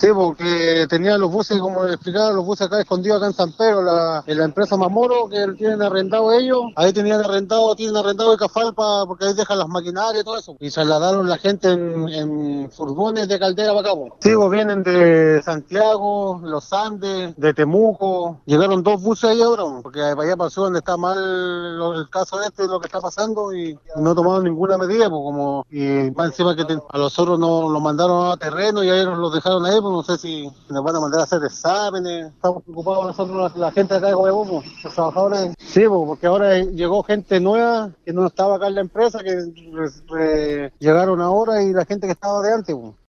Sí, porque tenían los buses, como les explicaba, los buses acá escondidos acá en San Pedro, en la empresa Mamoro, que tienen arrendado ellos, ahí tienen arrendado el Cafal porque ahí dejan las maquinarias y todo eso. Y trasladaron la gente en furgones de Caldera para acá, po. Sí, pues vienen de Santiago, Los Andes, de Temuco, llegaron dos buses ahí ahora, po, porque para allá pasó donde está mal el caso este, lo que está pasando, y no tomaron ninguna medida, pues como, y más encima que a los otros nos mandaron a terreno y ahí nos los dejaron ahí, pues no sé si nos van a mandar a hacer exámenes. Estamos preocupados nosotros, la gente acá de Copiapó, pues, los trabajadores. Sí, pues, porque ahora llegó gente nueva que no estaba acá en la empresa, que llegaron ahora, y la gente que estaba de antes, pues.